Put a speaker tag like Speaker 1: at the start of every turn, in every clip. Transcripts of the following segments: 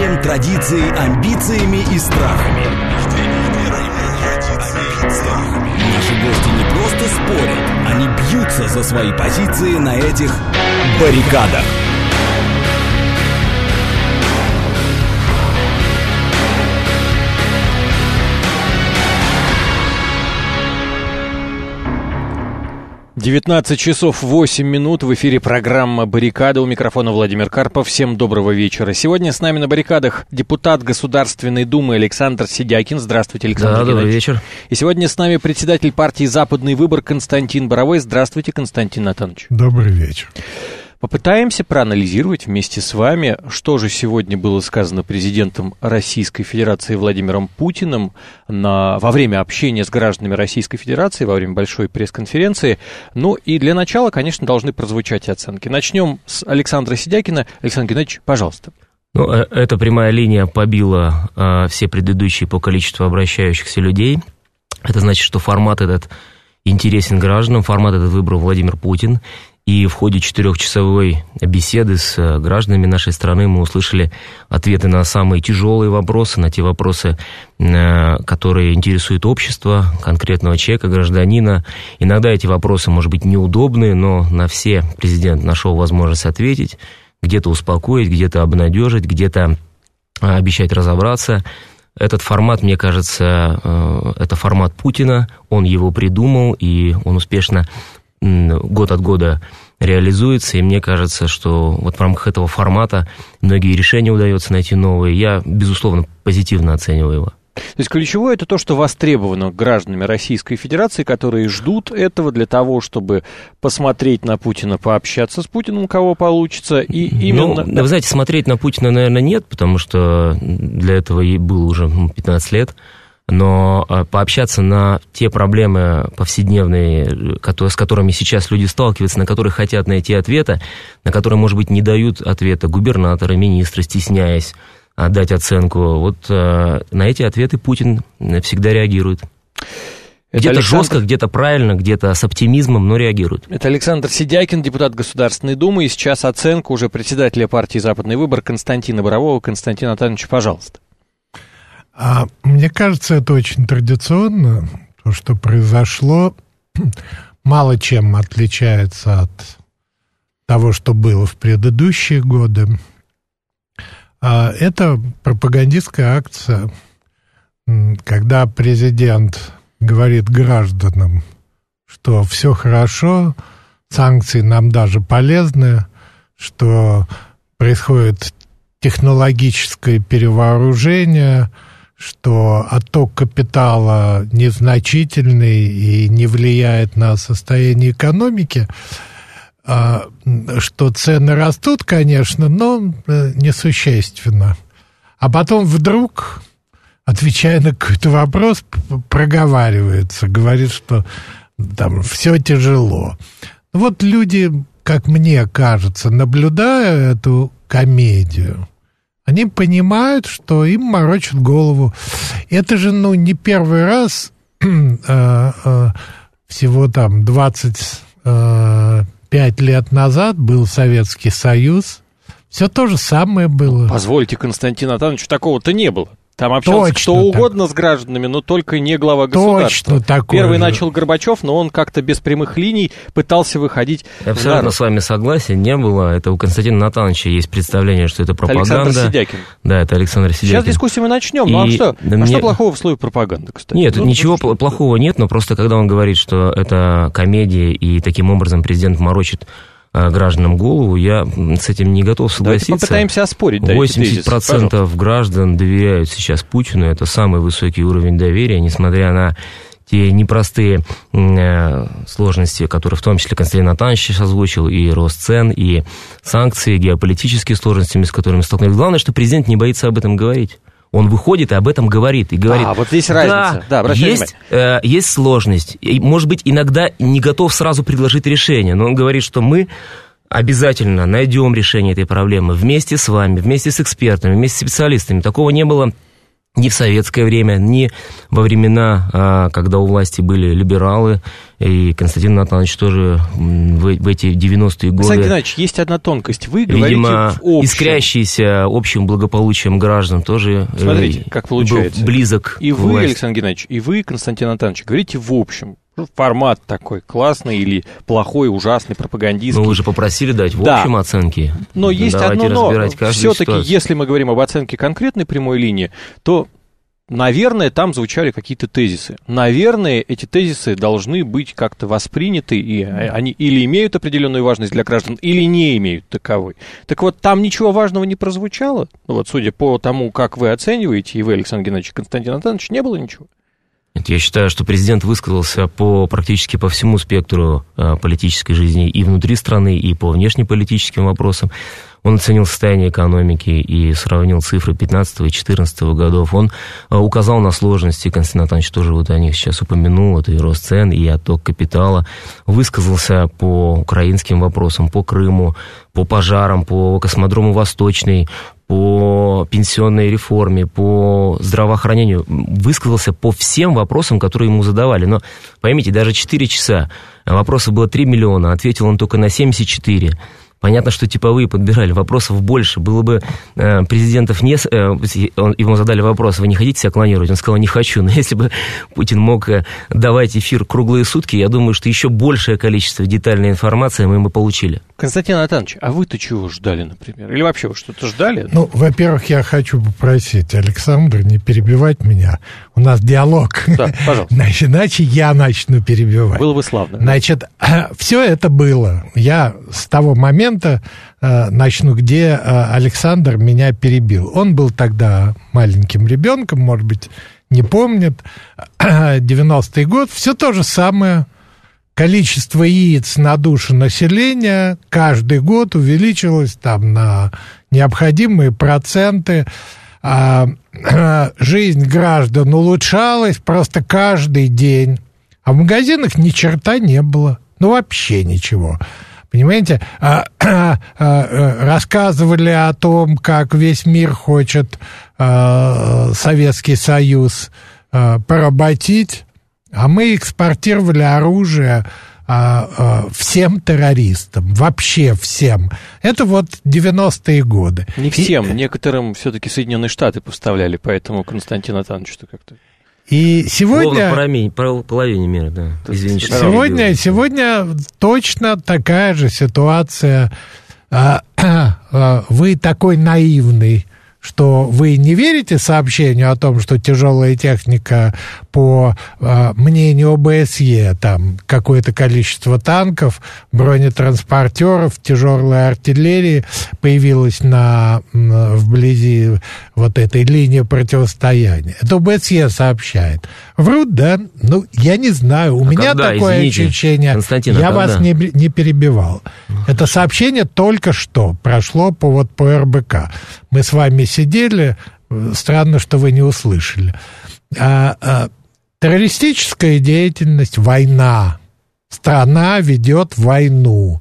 Speaker 1: верованием, традицией, амбициями и страхами. Наши гости не просто спорят, они бьются за свои позиции на этих баррикадах.
Speaker 2: «19 часов 8 минут», в эфире программа «Баррикада», у микрофона Владимир Карпов. Всем доброго вечера. Сегодня с нами на баррикадах депутат Государственной Думы Александр Сидякин. Здравствуйте, Александр Геннадьевич.
Speaker 3: Добрый вечер.
Speaker 2: И сегодня с нами председатель партии «Западный выбор» Константин Боровой. Здравствуйте, Константин Натанович.
Speaker 4: Добрый вечер.
Speaker 2: Попытаемся проанализировать вместе с вами, что же сегодня было сказано президентом Российской Федерации Владимиром Путиным во время общения с гражданами Российской Федерации, во время большой пресс-конференции. Ну и для начала, конечно, должны прозвучать оценки. Начнем с Александра Сидякина. Александр Геннадьевич, пожалуйста.
Speaker 3: Ну, эта прямая линия побила все предыдущие по количеству обращающихся людей. Это значит, что формат этот интересен гражданам, формат этот выбрал Владимир Путин. И в ходе 4-часовой беседы с гражданами нашей страны мы услышали ответы на самые тяжелые вопросы, на те вопросы, которые интересуют общество, конкретного человека, гражданина. Иногда эти вопросы, может быть, неудобные, но на все президент нашел возможность ответить, где-то успокоить, где-то обнадежить, где-то обещать разобраться. Этот формат, мне кажется, это формат Путина, он его придумал, и он успешно год от года реализуется, и мне кажется, что вот в рамках этого формата многие решения удается найти новые. Я, безусловно, позитивно оцениваю его.
Speaker 2: То есть ключевое это то, что востребовано гражданами Российской Федерации, которые ждут этого для того, чтобы посмотреть на Путина, пообщаться с Путиным, у кого получится, и именно...
Speaker 3: Ну, вы знаете, смотреть на Путина, наверное, нет, потому что для этого ей было уже 15 лет. Но пообщаться на те проблемы повседневные, с которыми сейчас люди сталкиваются, на которые хотят найти ответа, на которые, может быть, не дают ответа губернаторы, министры, стесняясь дать оценку, вот на эти ответы Путин всегда реагирует. Где-то жестко, где-то правильно, где-то с оптимизмом, но реагирует.
Speaker 2: Это Александр Сидякин, депутат Государственной Думы, и сейчас оценка уже председателя партии «Западный выбор» Константина Борового. Константин Натанович, пожалуйста.
Speaker 4: Мне кажется, это очень традиционно. То, что произошло, мало чем отличается от того, что было в предыдущие годы. Это пропагандистская акция, когда президент говорит гражданам, что все хорошо, санкции нам даже полезны, что происходит технологическое перевооружение, что отток капитала незначительный и не влияет на состояние экономики, что цены растут, конечно, но несущественно. А потом вдруг, отвечая на какой-то вопрос, проговаривается, говорит, что там все тяжело. Вот люди, как мне кажется, наблюдая эту комедию, они понимают, что им морочат голову. Это же, не первый раз, всего там 25 лет назад был Советский Союз. Все то же самое было.
Speaker 2: Позвольте, Константин Натанович, такого-то не было. Там общался кто угодно с гражданами, но только не глава государства.
Speaker 4: Точно такое.
Speaker 2: Первый начал Горбачев, но он как-то без прямых линий пытался выходить.
Speaker 3: Я абсолютно с вами согласен, не было. Это у Константина Натановича есть представление, что это пропаганда.
Speaker 2: Александр Сидякин.
Speaker 3: Да, это Александр Сидякин.
Speaker 2: Сейчас дискуссию мы начнем. Что плохого в слове пропаганда, кстати?
Speaker 3: Нет, ничего плохого нет, но просто когда он говорит, что это комедия, и таким образом президент морочит гражданам голову, я с этим не готов согласиться.
Speaker 2: Давайте попытаемся оспорить.
Speaker 3: 80% граждан доверяют сейчас Путину, это самый высокий уровень доверия, несмотря на те непростые сложности, которые в том числе Константин Натанович сейчас озвучил, и рост цен, и санкции, и геополитические сложности, с которыми столкнулись. Главное, что президент не боится об этом говорить. Он выходит и об этом говорит. И говорит,
Speaker 2: вот здесь разница. Да,
Speaker 3: есть сложность. И, может быть, иногда не готов сразу предложить решение, но он говорит, что мы обязательно найдем решение этой проблемы вместе с вами, вместе с экспертами, вместе с специалистами. Такого не было ни в советское время, ни во времена, когда у власти были либералы, и Константин Натанович тоже в эти 90-е годы...
Speaker 2: Александр Геннадьевич, есть одна тонкость. Вы говорите
Speaker 3: видимо,
Speaker 2: в общем.
Speaker 3: искрящийся общим благополучием граждан тоже
Speaker 2: Смотрите, как получается.
Speaker 3: Был близок
Speaker 2: и
Speaker 3: к
Speaker 2: вы,
Speaker 3: власти.
Speaker 2: Александр Геннадьевич, и вы, Константин Натанович, говорите в общем. Формат такой классный или плохой, ужасный, пропагандистский.
Speaker 3: Ну, вы же попросили дать в
Speaker 2: Да.
Speaker 3: общем оценки.
Speaker 2: Но есть
Speaker 3: Давайте
Speaker 2: одно но.
Speaker 3: разбирать каждую
Speaker 2: Все-таки,
Speaker 3: ситуацию.
Speaker 2: если мы говорим об оценке конкретной прямой линии, то, наверное, там звучали какие-то тезисы. Наверное, эти тезисы должны быть как-то восприняты, и они или имеют определенную важность для граждан, или не имеют таковой. Так вот, там ничего важного не прозвучало. Вот, судя по тому, как вы оцениваете, и вы, Александр Геннадьевич, и Константин Натанович, не было ничего.
Speaker 3: Я считаю, что президент высказался практически по всему спектру политической жизни и внутри страны, и по внешнеполитическим вопросам. Он оценил состояние экономики и сравнил цифры 2015 и 2014 годов. Он указал на сложности, Константин Натанович тоже вот о них сейчас упомянул, это и рост цен, и отток капитала. Высказался по украинским вопросам, по Крыму, по пожарам, по космодрому Восточный, по пенсионной реформе, по здравоохранению. Высказался по всем вопросам, которые ему задавали. Но поймите, даже 4 часа, вопросов было 3 миллиона, ответил он только на 74. Понятно, что типовые подбирали, вопросов больше. Было бы президентов не... Ему задали вопрос, вы не хотите себя клонировать? Он сказал, не хочу. Но если бы Путин мог давать эфир круглые сутки, я думаю, что еще большее количество детальной информации мы бы получили.
Speaker 2: Константин Натанович, а вы-то чего ждали, например? Или вообще вы что-то ждали?
Speaker 4: Ну, во-первых, я хочу попросить Александра не перебивать меня. У нас диалог.
Speaker 2: Да, пожалуйста.
Speaker 4: Значит, иначе я начну перебивать.
Speaker 2: Было бы славно.
Speaker 4: Значит, все это было. Я с того момента начну, где Александр меня перебил. Он был тогда маленьким ребенком, может быть, не помнит. 90-й год, все то же самое. Количество яиц на душу населения каждый год увеличилось там на необходимые проценты. Жизнь граждан улучшалась просто каждый день. А в магазинах ни черта не было. Ну, вообще ничего. Понимаете, рассказывали о том, как весь мир хочет Советский Союз поработить, а мы экспортировали оружие всем террористам, вообще всем. Это вот 90-е годы.
Speaker 2: Не всем, некоторым все-таки Соединенные Штаты поставляли, поэтому Константин Натанович что как-то...
Speaker 4: И сегодня...
Speaker 3: Ровно половине мира, да. Извините,
Speaker 4: Сегодня точно такая же ситуация. Вы такой наивный, что вы не верите сообщению о том, что тяжелая техника, по мнению ОБСЕ, там какое-то количество танков, бронетранспортеров, тяжелой артиллерии появилось вблизи вот этой линии противостояния. Это ОБСЕ сообщает. Врут, да? Ну, я не знаю. У меня
Speaker 3: когда?
Speaker 4: такое ощущение.
Speaker 3: Константин,
Speaker 4: я вас не перебивал. Это сообщение только что прошло по РБК. Мы с вами сидели, странно, что вы не услышали. Террористическая деятельность, война. Страна ведет войну.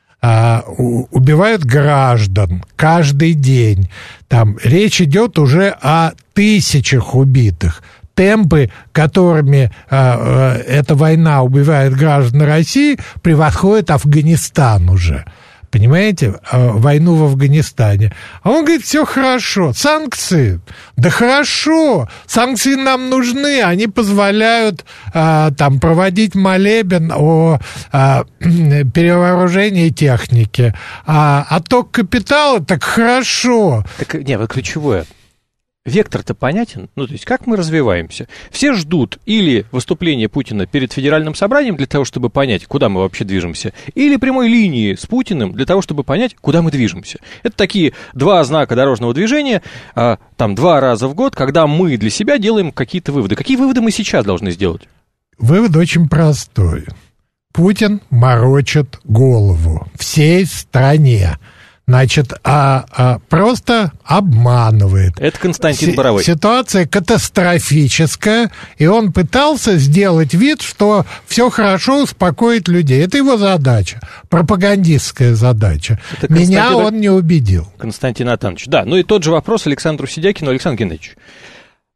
Speaker 4: Убивают граждан каждый день. Там речь идет уже о тысячах убитых. Темпы, которыми эта война убивает граждан России, превосходят Афганистан уже. Понимаете, войну в Афганистане. А он говорит, все хорошо. Санкции. Да хорошо. Санкции нам нужны. Они позволяют там проводить молебен о перевооружении техники. А отток капитала, так хорошо.
Speaker 2: Так, нет, вот ключевое. Вектор-то понятен? Ну, то есть, как мы развиваемся? Все ждут или выступления Путина перед Федеральным собранием для того, чтобы понять, куда мы вообще движемся, или прямой линии с Путиным для того, чтобы понять, куда мы движемся. Это такие два знака дорожного движения, там 2 раза в год, когда мы для себя делаем какие-то выводы. Какие выводы мы сейчас должны сделать?
Speaker 4: Вывод очень простой. Путин морочит голову всей стране. Значит, просто обманывает.
Speaker 2: Это Константин Боровой.
Speaker 4: Ситуация катастрофическая, и он пытался сделать вид, что все хорошо, успокоить людей. Это его задача, пропагандистская задача. Меня он не убедил.
Speaker 2: Константин Натанович. Да, ну и тот же вопрос Александру Сидякину. Александр Геннадьевич,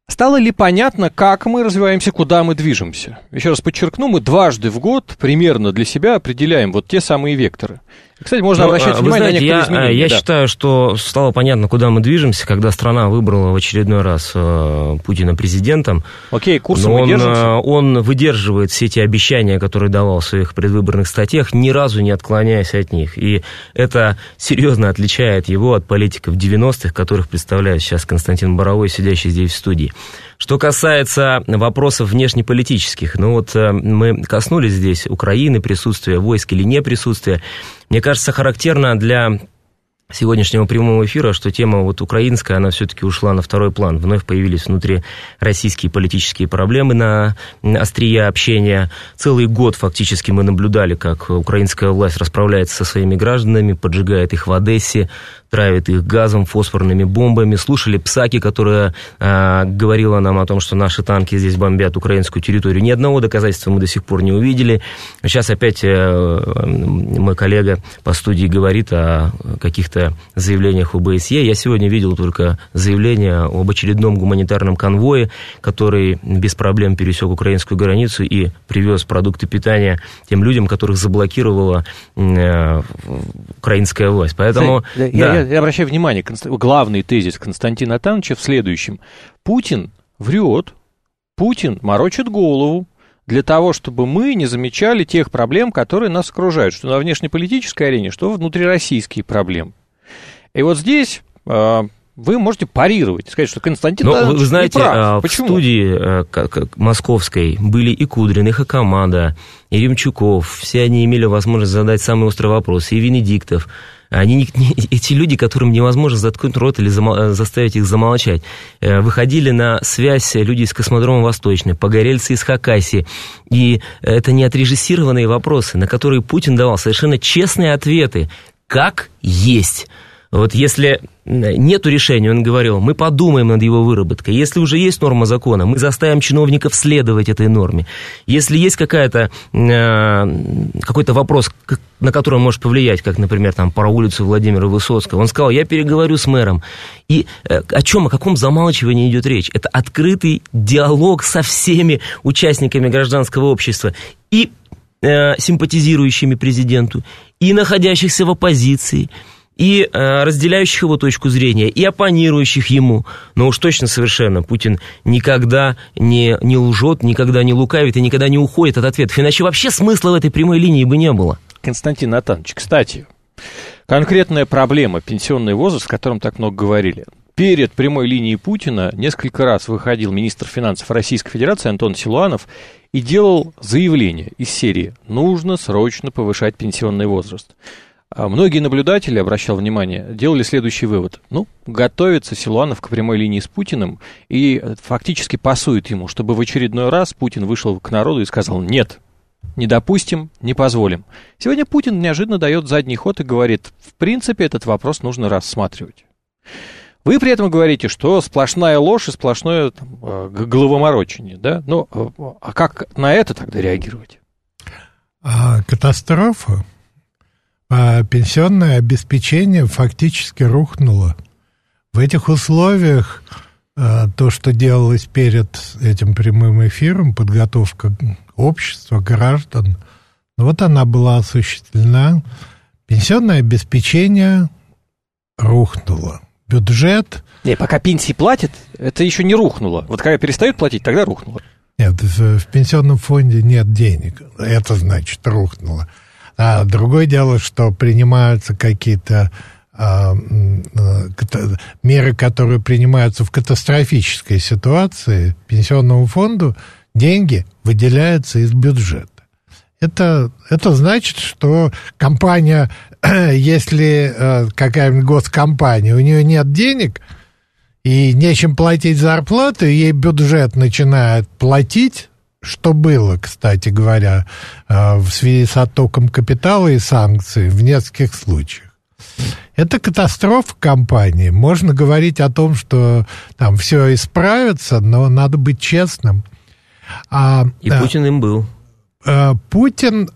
Speaker 2: Стало ли понятно, как мы развиваемся, куда мы движемся? Еще раз подчеркну, мы дважды в год примерно для себя определяем вот те самые векторы. Кстати, можно обращать внимание на некоторые изменения.
Speaker 3: Я считаю, что стало понятно, куда мы движемся, когда страна выбрала в очередной раз Путина президентом.
Speaker 2: Окей, курсом мы держимся.
Speaker 3: Он выдерживает все те обещания, которые давал в своих предвыборных статьях, ни разу не отклоняясь от них. И это серьезно отличает его от политиков 90-х, которых представляет сейчас Константин Боровой, сидящий здесь в студии. Что касается вопросов внешнеполитических, мы коснулись здесь Украины, присутствия войск или не присутствия. Мне кажется, характерно для сегодняшнего прямого эфира, что тема украинская, она все-таки ушла на второй план. Вновь появились внутри российские политические проблемы на острие общения. Целый год фактически мы наблюдали, как украинская власть расправляется со своими гражданами, поджигает их в Одессе, травит их газом, фосфорными бомбами. Слушали Псаки, которая говорила нам о том, что наши танки здесь бомбят украинскую территорию. Ни одного доказательства мы до сих пор не увидели. Сейчас опять мой коллега по студии говорит о каких-то заявлениях ОБСЕ. Я сегодня видел только заявление об очередном гуманитарном конвое, который без проблем пересек украинскую границу и привез продукты питания тем людям, которых заблокировала украинская власть. Поэтому...
Speaker 2: Я обращаю внимание, главный тезис Константина Атановича в следующем. Путин врет, Путин морочит голову для того, чтобы мы не замечали тех проблем, которые нас окружают, что на внешнеполитической арене, что внутрироссийские проблемы. И вот здесь вы можете парировать, сказать, что Константин Атанович
Speaker 3: вы знаете,
Speaker 2: не прав.
Speaker 3: В студии московской были и Кудрин, и Хакамада, и Ремчуков. Все они имели возможность задать самые острые вопросы, и Венедиктов. Эти люди, которым невозможно заткнуть рот или заставить их замолчать, выходили на связь люди из космодрома Восточный, погорельцы из Хакасии. И это не отрежиссированные вопросы, на которые Путин давал совершенно честные ответы, как есть. Вот если нету решения, он говорил, мы подумаем над его выработкой. Если уже есть норма закона, мы заставим чиновников следовать этой норме. Если есть какой-то вопрос, на который он может повлиять, как, например, про улицу Владимира Высоцкого, он сказал, я переговорю с мэром. И о каком замалчивании идет речь? Это открытый диалог со всеми участниками гражданского общества. И симпатизирующими президенту, и находящихся в оппозиции, и разделяющих его точку зрения, и оппонирующих ему. Но уж точно совершенно Путин никогда не лжет, никогда не лукавит и никогда не уходит от ответов. Иначе вообще смысла в этой прямой линии бы не было.
Speaker 2: Константин Атанович, кстати, конкретная проблема, пенсионный возраст, о котором так много говорили. Перед прямой линией Путина несколько раз выходил министр финансов Российской Федерации Антон Силуанов и делал заявление из серии «Нужно срочно повышать пенсионный возраст». Многие наблюдатели, обращал внимание, делали следующий вывод. Готовится Силуанов к прямой линии с Путиным и фактически пасует ему, чтобы в очередной раз Путин вышел к народу и сказал «нет». Не допустим, не позволим. Сегодня Путин неожиданно дает задний ход и говорит, в принципе, этот вопрос нужно рассматривать. Вы при этом говорите, что сплошная ложь и сплошное головоморочение, да? А как на это тогда реагировать?
Speaker 4: Катастрофа. Пенсионное обеспечение фактически рухнуло. В этих условиях то, что делалось перед этим прямым эфиром, подготовка общества, граждан, она была осуществлена. Пенсионное обеспечение рухнуло. Бюджет...
Speaker 2: Пока пенсии платят, это еще не рухнуло. Вот когда перестают платить, тогда рухнуло.
Speaker 4: Нет, в пенсионном фонде нет денег. Это значит рухнуло. А другое дело, что принимаются какие-то меры, которые принимаются в катастрофической ситуации. Пенсионному фонду деньги выделяются из бюджета. Это значит, что компания, если какая-нибудь госкомпания, у нее нет денег и нечем платить зарплату, ей бюджет начинает платить, что было, кстати говоря, в связи с оттоком капитала и санкций в нескольких случаях. Это катастрофа компании. Можно говорить о том, что там все исправится, но надо быть честным.
Speaker 3: Путин им был.
Speaker 4: Путин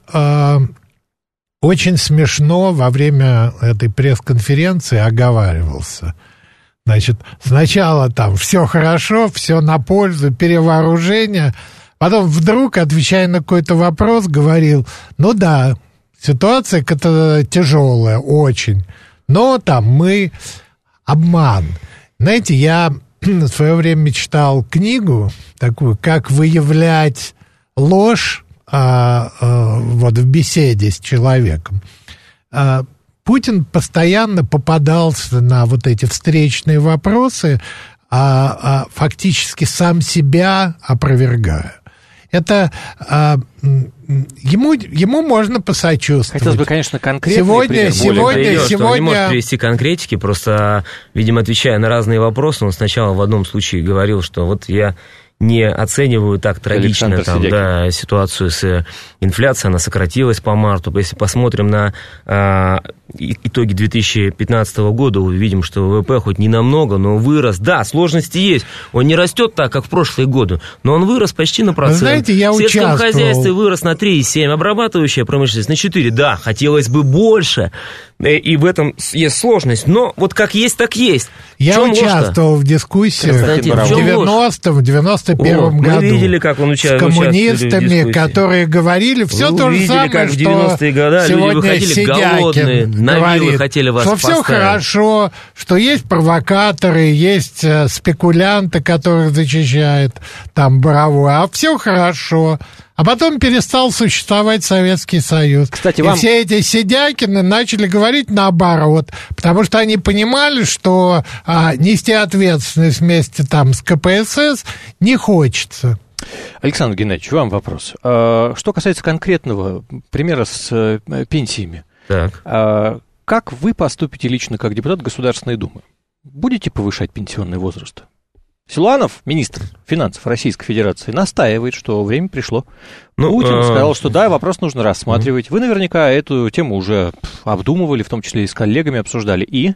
Speaker 4: очень смешно во время этой пресс-конференции оговаривался. Значит, сначала там все хорошо, все на пользу, перевооружение, потом вдруг, отвечая на какой-то вопрос, говорил, ну да, ситуация тяжелая, очень, но там мы обман. Знаете, я в свое время читал книгу такую, как выявлять ложь вот в беседе с человеком. Путин постоянно попадался на вот эти встречные вопросы, фактически сам себя опровергая. Это ему можно посочувствовать.
Speaker 2: Хотелось бы, конечно, конкретно.
Speaker 4: Сегодня...
Speaker 3: Он не может привести конкретики, просто, видимо, отвечая на разные вопросы, он сначала в одном случае говорил, что вот я не оцениваю так трагично там, да, ситуацию с инфляцией, она сократилась по марту. Если посмотрим на итоги 2015 года, увидим, что ВВП хоть не намного, но вырос. Да, сложности есть. Он не растет так, как в прошлые годы, но он вырос почти на 1%. Вы
Speaker 4: знаете, я
Speaker 3: в сельском хозяйстве вырос на 3,7%, обрабатывающая промышленность на 4%. Да, хотелось бы больше, и в этом есть сложность, но вот как есть, так есть.
Speaker 4: Я участвовал в дискуссиях в 90-м, в 91-м году.
Speaker 3: Мы видели, как он участвовал
Speaker 4: с коммунистами, которые говорили все то же самое,
Speaker 3: как в 90-е годы
Speaker 4: сегодня Сидякин говорит,
Speaker 3: хотели вас
Speaker 4: что все хорошо, что есть провокаторы, есть спекулянты, которых зачищает там Боровой, а все хорошо. А потом перестал существовать Советский Союз.
Speaker 2: Кстати,
Speaker 4: и все эти Сидякины начали говорить наоборот, потому что они понимали, что нести ответственность вместе там с КПСС не хочется.
Speaker 2: Александр Геннадьевич, вам вопрос. Что касается конкретного примера с пенсиями.
Speaker 3: Так.
Speaker 2: Как вы поступите лично как депутат Государственной Думы? Будете повышать пенсионный возраст? Силуанов, министр финансов Российской Федерации, настаивает, что время пришло. Путин сказал, что да, вопрос нужно рассматривать. Вы наверняка эту тему уже обдумывали, в том числе и с коллегами обсуждали. И?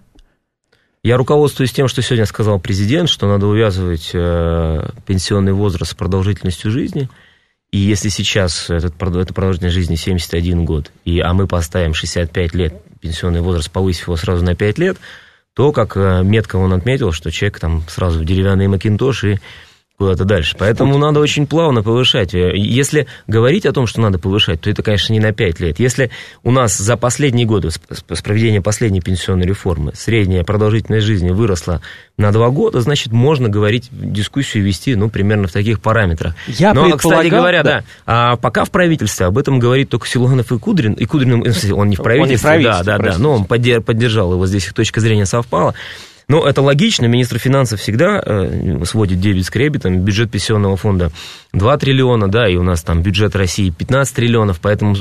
Speaker 3: Я руководствуюсь тем, что сегодня сказал президент, что надо увязывать пенсионный возраст с продолжительностью жизни. И если сейчас эта продолжительность жизни 71 год, а мы поставим 65 лет, пенсионный возраст, повысив его сразу на 5 лет, то, как метко он отметил, что человек там сразу в деревянный макинтош и куда-то дальше. Поэтому надо очень плавно повышать. Если говорить о том, что надо повышать, то это, конечно, не на 5 лет. Если у нас за последние годы, с проведения последней пенсионной реформы, средняя продолжительность жизни выросла на 2 года, значит, можно говорить, дискуссию вести, примерно в таких параметрах. Но, кстати говоря, да, пока в правительстве об этом говорит только Силуанов и Кудрин. И Кудрин, он не в правительстве, да, но он поддержал его, здесь их точка зрения совпала. Но это логично, министр финансов всегда сводит дебет с кредитом, бюджет пенсионного фонда 2 триллиона, да, и у нас там бюджет России 15 триллионов, поэтому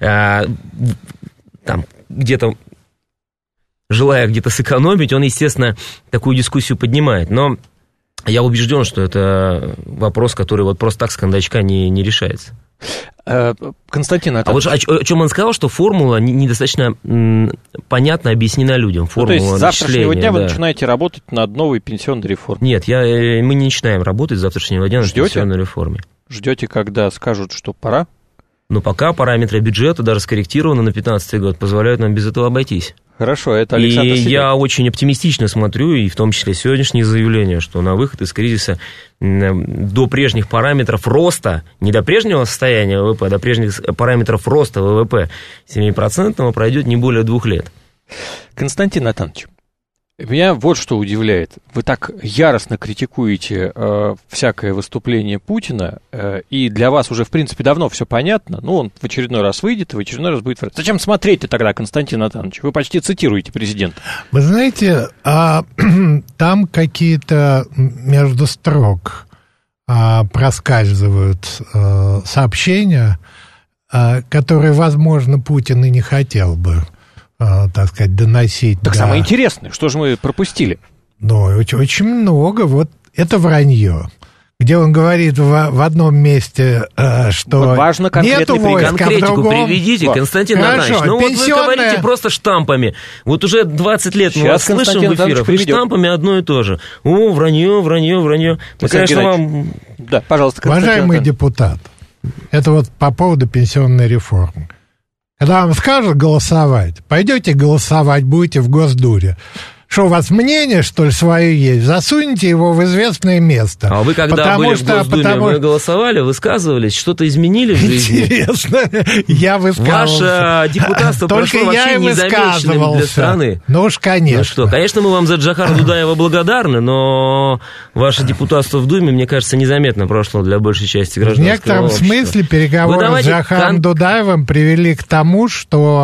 Speaker 3: там где-то, желая где-то сэкономить, он, естественно, такую дискуссию поднимает, но я убежден, что это вопрос, который вот просто так с кондачка не решается.
Speaker 2: Константин,
Speaker 3: а вот о чем он сказал, что формула недостаточно понятно объяснена людям. Формула
Speaker 2: то есть с завтрашнего дня вы начинаете работать над новой пенсионной реформой?
Speaker 3: Нет, мы не начинаем работать с завтрашнего дня над пенсионной реформой.
Speaker 2: Ждете, когда скажут, что пора?
Speaker 3: Но пока параметры бюджета, даже скорректированы на 2015 год, позволяют нам без этого обойтись.
Speaker 2: Хорошо, это Александр Сидякин.
Speaker 3: Я очень оптимистично смотрю, и в том числе сегодняшнее заявление, что на выход из кризиса до прежних параметров роста, не до прежнего состояния ВВП, а до прежних параметров роста ВВП 7% пройдет не более 2 лет.
Speaker 2: Константин Натанович, меня вот что удивляет. Вы так яростно критикуете всякое выступление Путина, и для вас уже, в принципе, давно все понятно. Он в очередной раз выйдет, и в очередной раз будет... Зачем смотреть-то тогда, Константин Натанович? Вы почти цитируете президента.
Speaker 4: Вы знаете, там какие-то между строк проскальзывают сообщения, которые, возможно, Путин и не хотел бы, так сказать, доносить.
Speaker 2: Так самое интересное, что же мы пропустили?
Speaker 4: Очень много. Вот это вранье. Где он говорит в одном месте, что
Speaker 2: вот важно
Speaker 4: нету войск,
Speaker 3: конкретику
Speaker 4: а в другом...
Speaker 3: приведите, Константин Натанович. Вот вы говорите просто штампами. Вот уже 20 лет мы вас слышим в эфирах, и штампами одно и то же. Вранье.
Speaker 2: Конечно, вам... Да, пожалуйста,
Speaker 4: уважаемый депутат, это вот по поводу пенсионной реформы. Когда вам скажут голосовать, пойдете голосовать, будете в Госдуре. Что у вас мнение, что ли, свое есть? Засуньте его в известное место.
Speaker 3: А вы, когда были в Госдуме, вы голосовали, высказывались, что-то изменили в жизни?
Speaker 4: Интересно, я высказывался.
Speaker 3: Ваше депутатство прошло вообще незамеченным для страны.
Speaker 4: Ну уж, конечно.
Speaker 3: Ну что, конечно, мы вам за Джохара Дудаева благодарны, но ваше депутатство в Думе, мне кажется, незаметно прошло для большей части гражданского общества.
Speaker 4: В некотором смысле переговоры с Джохаром Дудаевым привели к тому, что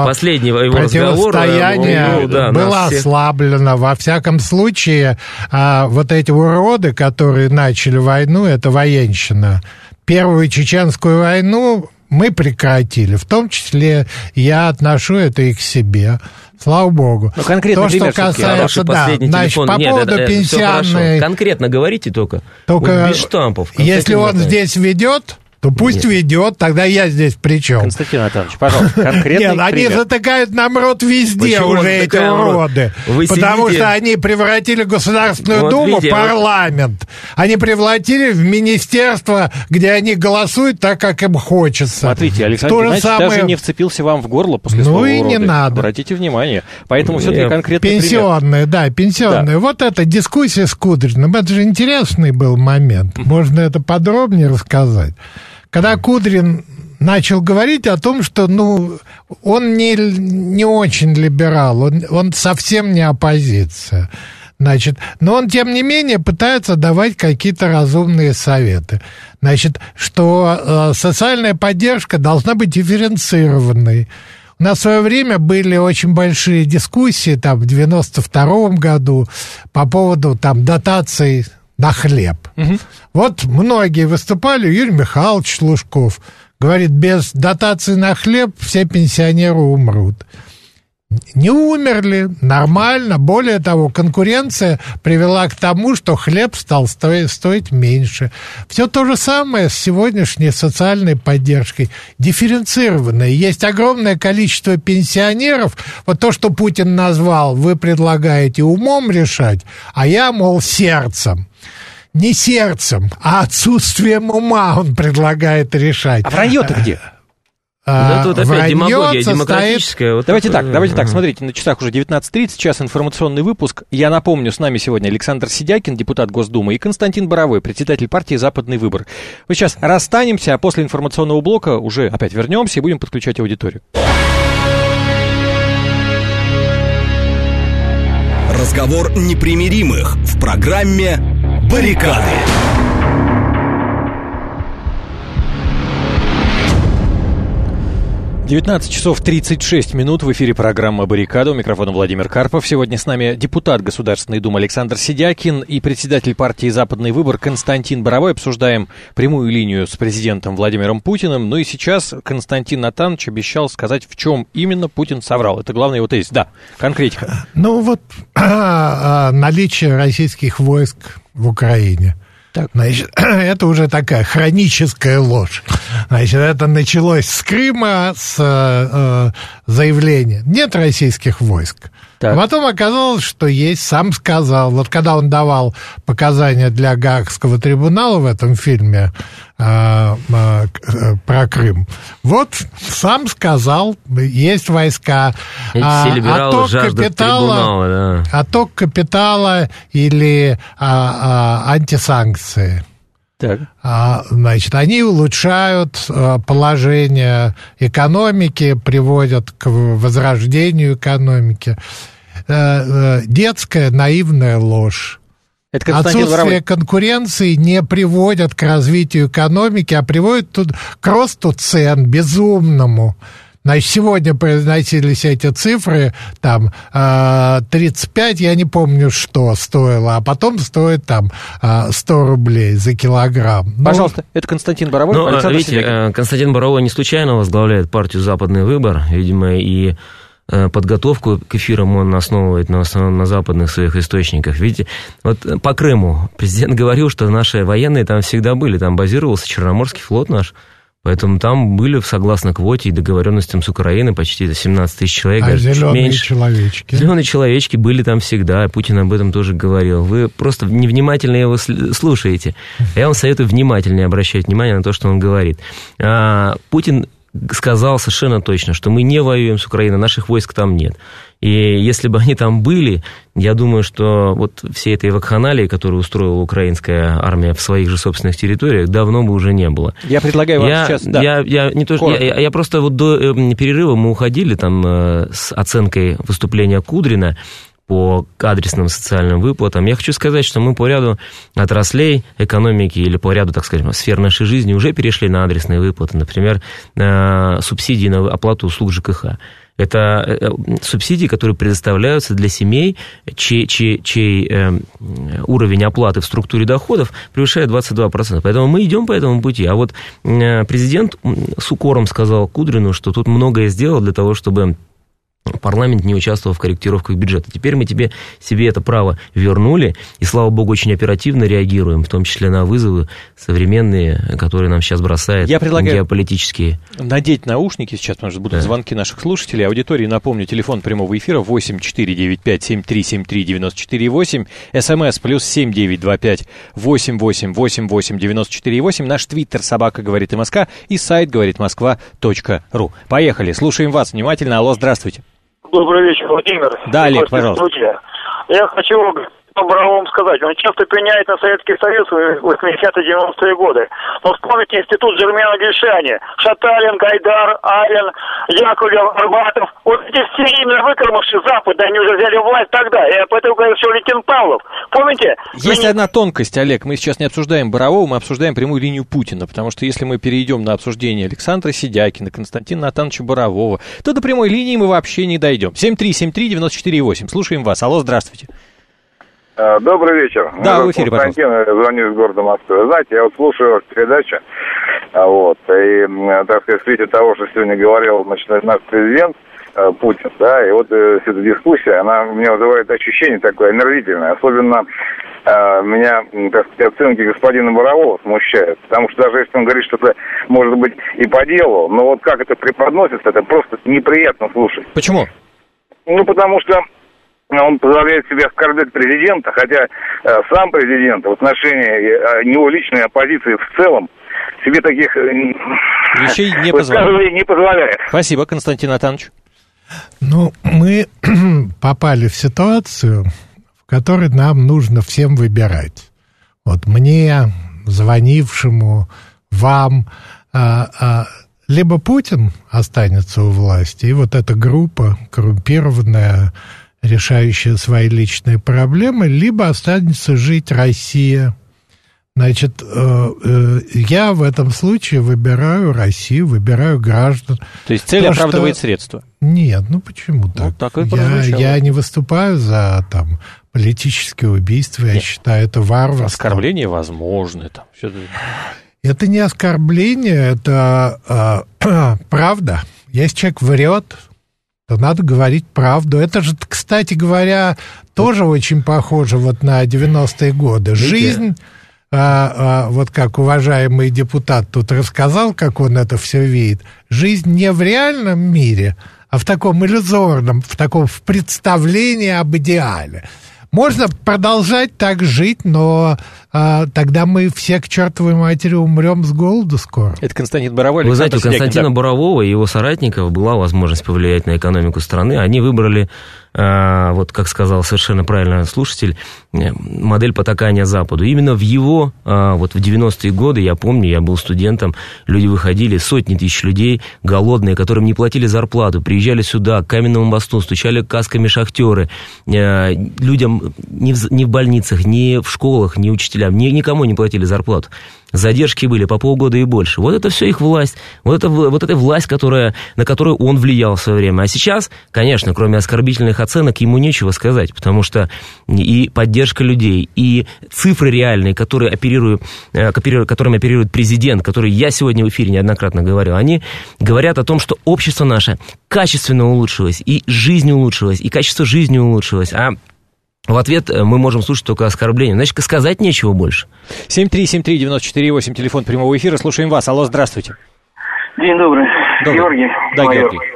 Speaker 4: противостояние было ослаблено. Во всяком случае, вот эти уроды, которые начали войну, это военщина. Первую чеченскую войну мы прекратили. В том числе я отношу это и к себе. Слава богу.
Speaker 2: Ну, конкретно
Speaker 4: то, что касается, значит, по поводу пенсионной...
Speaker 3: Конкретно говорите только
Speaker 4: вот без
Speaker 3: штампов.
Speaker 4: Если он здесь ведет... то пусть ведет, тогда я здесь при чем?
Speaker 2: Константин Анатольевич, пожалуйста, конкретный
Speaker 4: Нет, они затыкают нам рот везде. Почему уже эти уроды. Потому что они превратили Государственную Думу в парламент. Они превратили в министерство, где они голосуют так, как им хочется.
Speaker 2: Смотрите, Александр Геннадьевич даже не вцепился вам в горло после слова уроды.
Speaker 4: Ну и не надо.
Speaker 2: Обратите внимание. Поэтому все-таки конкретный
Speaker 4: пенсионные, пример. Да, пенсионные. Да. Вот эта дискуссия с Кудриным, это же интересный был момент. Можно это подробнее рассказать. Когда Кудрин начал говорить о том, что он не очень либерал, он совсем не оппозиция. Значит, но он, тем не менее, пытается давать какие-то разумные советы. Значит, что социальная поддержка должна быть дифференцированной. У нас в свое время были очень большие дискуссии, там, в 92-м году по поводу дотаций на хлеб. Угу. Вот многие выступали, Юрий Михайлович Лужков говорит, без дотации на хлеб все пенсионеры умрут. Не умерли, нормально. Более того, конкуренция привела к тому, что хлеб стал стоить меньше. Все то же самое с сегодняшней социальной поддержкой. Дифференцированной. Есть огромное количество пенсионеров. Вот то, что Путин назвал, вы предлагаете умом решать, а я, мол, сердцем. Не сердцем, а отсутствием ума он предлагает решать.
Speaker 2: А вранье-то где?
Speaker 3: Это вот опять демагогия демократическая. Вот
Speaker 2: давайте так, смотрите, на часах уже 19:30, сейчас информационный выпуск. Я напомню, с нами сегодня Александр Сидякин, депутат Госдумы, и Константин Боровой, председатель партии «Западный выбор». Мы сейчас расстанемся, а после информационного блока уже опять вернемся и будем подключать аудиторию.
Speaker 1: Разговор непримиримых в программе «Баррикады».
Speaker 2: 19 часов 36 минут, в эфире программа «Баррикада». У микрофона Владимир Карпов. Сегодня с нами депутат Государственной Думы Александр Сидякин и председатель партии «Западный выбор» Константин Боровой. Обсуждаем прямую линию с президентом Владимиром Путиным. Ну и сейчас Константин Натанович обещал сказать, в чем именно Путин соврал. Это главный его тезис. Да, конкретика.
Speaker 4: Наличие российских войск в Украине. Значит, это уже такая хроническая ложь. Значит, это началось с Крыма, с заявления. Нет российских войск. Так. А потом оказалось, что есть, сам сказал. Вот когда он давал показания для Гаагского трибунала в этом фильме про Крым, вот сам сказал, есть войска. Отток капитала или антисанкции. Так. Значит, они улучшают положение экономики, приводят к возрождению экономики. Детская наивная ложь. Отсутствие конкуренции не приводит к развитию экономики, а приводит к росту цен безумному. Значит, сегодня произносились эти цифры, 35, я не помню, что стоило, а потом стоит 100 рублей за килограмм.
Speaker 2: Пожалуйста, это Константин Боровой.
Speaker 3: Видите, Константин Боровой не случайно возглавляет партию «Западный выбор», видимо, и подготовку к эфирам он основывает в основном на западных своих источниках. Видите, вот по Крыму президент говорил, что наши военные там всегда были, там базировался Черноморский флот наш. Поэтому там были, согласно квоте и договоренностям с Украиной, почти 17 тысяч человек.
Speaker 4: А зеленые человечки?
Speaker 3: Зеленые человечки были там всегда, Путин об этом тоже говорил. Вы просто невнимательно его слушаете. Я вам советую внимательнее обращать внимание на то, что он говорит. Путин сказал совершенно точно, что мы не воюем с Украиной, наших войск там нет. И если бы они там были, я думаю, что вот всей этой вакханалии, которую устроила украинская армия в своих же собственных территориях, давно бы уже не было.
Speaker 2: Я предлагаю вам сейчас...
Speaker 3: Я просто вот до перерыва мы уходили там с оценкой выступления Кудрина по адресным социальным выплатам. Я хочу сказать, что мы по ряду отраслей экономики или по ряду, так скажем, сфер нашей жизни уже перешли на адресные выплаты. Например, субсидии на оплату услуг ЖКХ. Это субсидии, которые предоставляются для семей, чей уровень оплаты в структуре доходов превышает 22%. Поэтому мы идем по этому пути. А вот президент с укором сказал Кудрину, что тут многое сделал для того, чтобы парламент не участвовал в корректировках бюджета. Теперь мы себе это право вернули, и, слава богу, очень оперативно реагируем, в том числе на вызовы современные, которые нам сейчас бросают геополитические.
Speaker 2: Надеть наушники сейчас, потому что будут звонки наших слушателей. Аудитории, напомню, телефон прямого эфира 8495-7373-94-8, СМС +7 925 8888 94-8, наш твиттер @, говорит МСК, и сайт говоритмосква.ру. Поехали, слушаем вас внимательно. Алло, здравствуйте.
Speaker 5: Добрый вечер, Владимир.
Speaker 2: Да, Олег, пожалуйста.
Speaker 5: Я хочу вам сказать, он часто пеняет на Советский Союз в 80-90-е годы. Но вспомните институт Жермена Гришани, Шаталин, Гайдар, Ален, Яковлев, Арбатов. Вот эти все именно выкормывшие Запад, они уже взяли власть тогда. И об этом говорил еще Валентин Павлов. Помните?
Speaker 2: Есть одна тонкость, Олег. Мы сейчас не обсуждаем Борового, мы обсуждаем прямую линию Путина. Потому что если мы перейдем на обсуждение Александра Сидякина, Константина Натановича Борового, то до прямой линии мы вообще не дойдем. 7373948. Слушаем вас. Алло, здравствуйте.
Speaker 6: Добрый вечер.
Speaker 2: Да, в эфире, пожалуйста.
Speaker 6: Константин, звоню из города Москвы. Знаете, я вот слушаю вашу передачу, и, так сказать, в свете того, что сегодня говорил, значит, наш президент Путин, да, и вот эта дискуссия, она у меня вызывает ощущение такое омерзительное. Особенно меня, так сказать, оценки господина Борового смущают, потому что даже если он говорит, что это может быть и по делу, но вот как это преподносится, это просто неприятно слушать.
Speaker 2: Почему?
Speaker 6: Ну, потому что он позволяет себе оскорблять президента, хотя сам президент в отношении него личной оппозиции в целом себе таких
Speaker 2: вещей не
Speaker 6: позволяет.
Speaker 2: Спасибо, Константин Натанович.
Speaker 4: Ну, мы попали в ситуацию, в которой нам нужно всем выбирать. Вот мне, звонившему, вам, либо Путин останется у власти, и вот эта группа коррумпированная, решающая свои личные проблемы, либо останется жить Россия. Значит, я в этом случае выбираю Россию, выбираю граждан.
Speaker 2: То есть цель оправдывает средства?
Speaker 4: Нет, ну почему так?
Speaker 2: Так и
Speaker 4: я не выступаю за там политические убийства, я считаю это варварством.
Speaker 2: Оскорбления возможны. Там,
Speaker 4: это не оскорбление, это правда. Если человек врет, то надо говорить правду. Это же, кстати говоря, тоже очень похоже вот на 90-е годы. Жизнь, вот как уважаемый депутат тут рассказал, как он это все видит, жизнь не в реальном мире, а в таком иллюзорном, в представлении об идеале. Можно продолжать так жить, но тогда мы все к чертовой матери умрем с голоду скоро.
Speaker 2: Это Константин Боровой.
Speaker 3: Вы знаете, у Константина Борового и его соратников была возможность повлиять на экономику страны. Они выбрали, вот как сказал совершенно правильно слушатель, модель потакания Западу. Именно в его, вот в 90-е годы, я помню, я был студентом, люди выходили, сотни тысяч людей, голодные, которым не платили зарплату, приезжали сюда, к Каменному мосту, стучали касками шахтеры, людям ни в больницах, ни в школах, ни учителям, никому не платили зарплату. Задержки были по полгода и больше. Вот это все их власть. Вот эта власть, на которую он влиял в свое время. А сейчас, конечно, кроме оскорбительных оценок, ему нечего сказать, потому что и поддержка людей, и цифры реальные, которыми оперирует президент, которые я сегодня в эфире неоднократно говорил, они говорят о том, что общество наше качественно улучшилось, и жизнь улучшилась, и качество жизни улучшилось, а в ответ мы можем слушать только оскорбления. Значит, сказать нечего больше.
Speaker 2: 7373948, телефон прямого эфира. Слушаем вас. Алло, здравствуйте.
Speaker 5: День добрый. Георгий.
Speaker 2: Да, Георгий.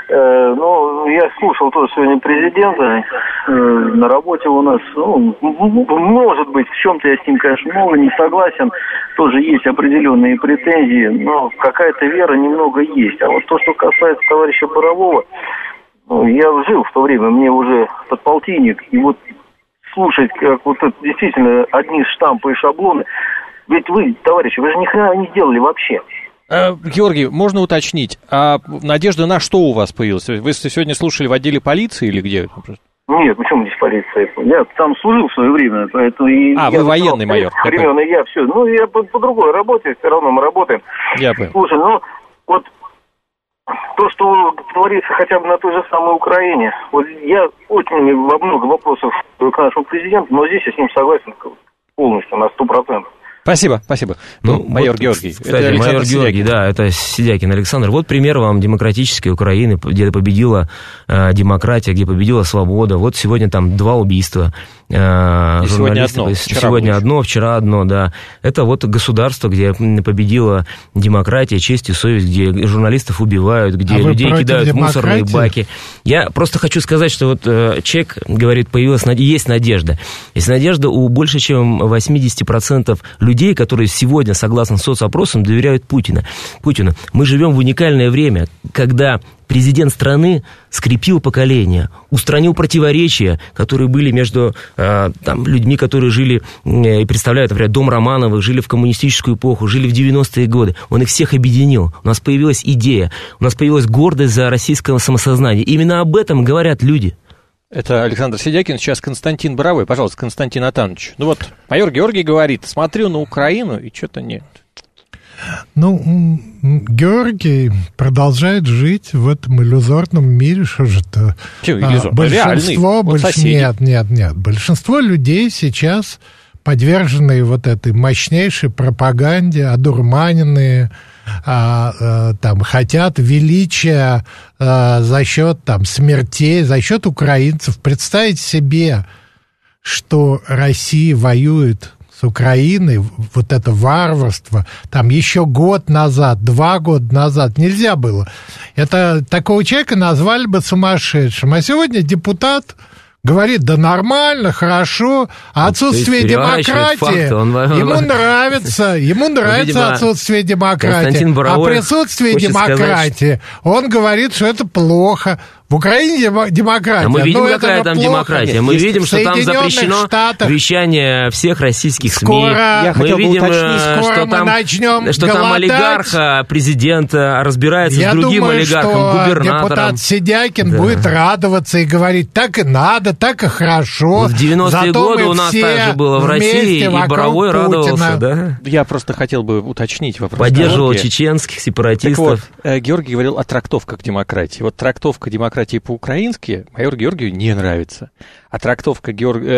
Speaker 7: Ну, я слушал тоже сегодня президента на работе у нас. Ну, может быть, в чем-то я с ним, конечно, много не согласен. Тоже есть определенные претензии, но какая-то вера немного есть. А вот то, что касается товарища Борового, ну, я жил в то время, мне уже подполтинник, и вот слушать, как вот это действительно одни штампы и шаблоны. Ведь вы, товарищи, вы же ни хрена не сделали вообще.
Speaker 2: Георгий, можно уточнить, а надежда на что у вас появилась? Вы сегодня слушали в отделе полиции или где?
Speaker 7: Нет, почему здесь полиция? Я там служил в свое время, поэтому...
Speaker 2: Вы военный майор.
Speaker 7: Времен, и я все. Ну, я по другой работе, все равно мы работаем.
Speaker 2: Я понял.
Speaker 7: Слушай, ну, вот то, что творится хотя бы на той же самой Украине, вот я очень во много вопросов к нашему президенту, но здесь я с ним согласен полностью, на 100%.
Speaker 2: Спасибо. Ну, майор
Speaker 3: вот,
Speaker 2: Георгий.
Speaker 3: Кстати, майор Георгий, да, это Сидякин Александр. Вот пример вам демократической Украины, где победила демократия, где победила свобода. Вот сегодня там 2 убийства журналистов. Сегодня одно, вчера одно, да. Это вот государство, где победила демократия, честь и совесть, где журналистов убивают, где людей кидают в мусорные баки. Я просто хочу сказать, что вот человек говорит, есть надежда. Есть надежда у больше, чем 80% людей, которые сегодня, согласно соцопросам, доверяют Путину. Мы живем в уникальное время, когда президент страны скрепил поколение, устранил противоречия, которые были между людьми, которые жили и представляют, например, дом Романовых, жили в коммунистическую эпоху, жили в 90-е годы. Он их всех объединил. У нас появилась идея, у нас появилась гордость за российское самосознание. Именно об этом говорят люди.
Speaker 2: Это Александр Сидякин, сейчас Константин Боровой. Пожалуйста, Константин Атанович. Ну вот, майор Георгий говорит, смотрю на Украину, и что-то нет.
Speaker 4: Ну, Георгий продолжает жить в этом иллюзорном мире, что же это... Большинство, нет. Большинство людей сейчас подвержены вот этой мощнейшей пропаганде, одурманенные, там, хотят величия за счет там, смертей, за счет украинцев. Представить себе, что Россия воюет с Украиной, вот это варварство, там еще год назад, 2 года назад нельзя было. Это такого человека назвали бы сумасшедшим. А сегодня депутат говорит, да нормально, хорошо, а отсутствие демократии, ему нравится отсутствие демократии, а присутствие демократии, он говорит, что это плохо. В Украине демократия.
Speaker 3: А мы видим, какая там демократия. Мы видим, что там запрещено вещание всех российских СМИ. Мы видим, что там олигарх, президент разбирается с другим олигархом, губернатором.
Speaker 4: Депутат Сидякин будет радоваться и говорить, так и надо, так и хорошо.
Speaker 3: В 90-е годы у нас так же было в России, и Боровой радовался. Да?
Speaker 2: Я просто хотел бы уточнить вопрос.
Speaker 3: Поддерживал чеченских сепаратистов.
Speaker 2: Так вот, Георгий говорил о трактовках демократии. Вот трактовка демократии по-украински майору Георгию не нравится. А трактовка